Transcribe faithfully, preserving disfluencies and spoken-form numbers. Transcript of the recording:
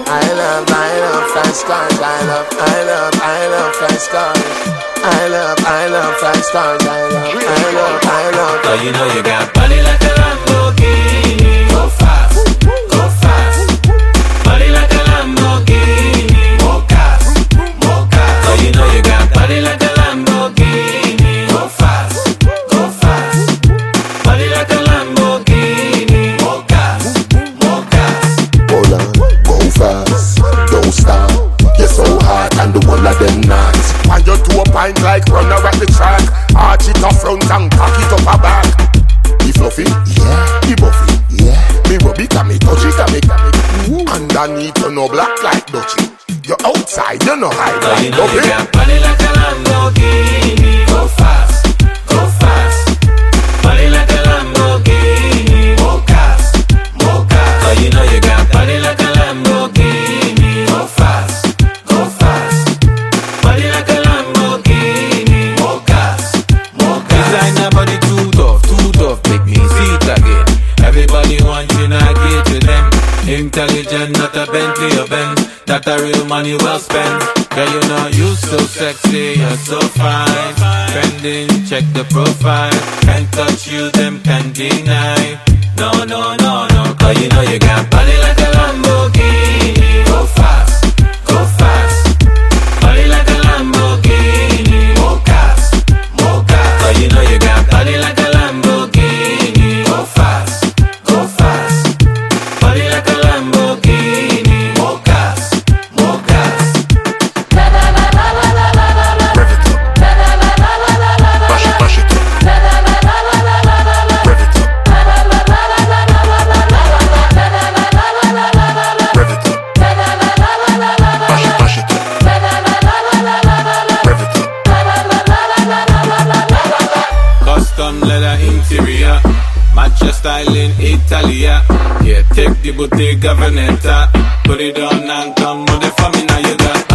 I love, I love fast cars. I love, I love, I love fast cars. I love, I love fast cars. I love, I love, I love. So you know you got body like a Lamborghini. Go fast, go fast. Body like a Lamborghini. More cars, more cars. So you know you got body like a Lamborghini. Go fast, go fast. Body like a Lamborghini. More cars, more cars. Hold on, go fast, don't stop. You're so hot and the one of them knocks. And you to a pint like runner at the track. Arch it up front and cock it up a back. The fluffy, yeah. The buffy, yeah. Me rub it and me touch it and me come it. Underneath you no black like Dutchie. You outside you no hide so like you know Duffy. You got body like a Lamborghini. Go fast, go fast. Body like a Lamborghini. More cars, more cars. So you know you got body like a Lamborghini. Go fast, go fast. Body like a Lamborghini. More cars, more cars. Designer body too tough, too tough. Make me see it again. Everybody want you, not get to them. Intelligent, not a Bentley or Benz. That a real money well spent. Girl, you know you so sexy, you're so fine. Trending, check the profile. Can't touch you, them can't deny. No, no, no, no. Cause you know you got body like a Lamborghini. Go fast, go fast. Body like a Lamborghini. More cars, more cars. Cause you know you got body like a Lamborghini. Go fast, go fast. Body like a Lamborghini. More cars, more cars. Rev it up. Bash it, bash it up. Rev it up. Rev it up. Bash it, bash it up. Rev it up. Custom leather interior, matcha style in Italia. Yeah, take the Bottega Veneta, put it on and come with the famina you got.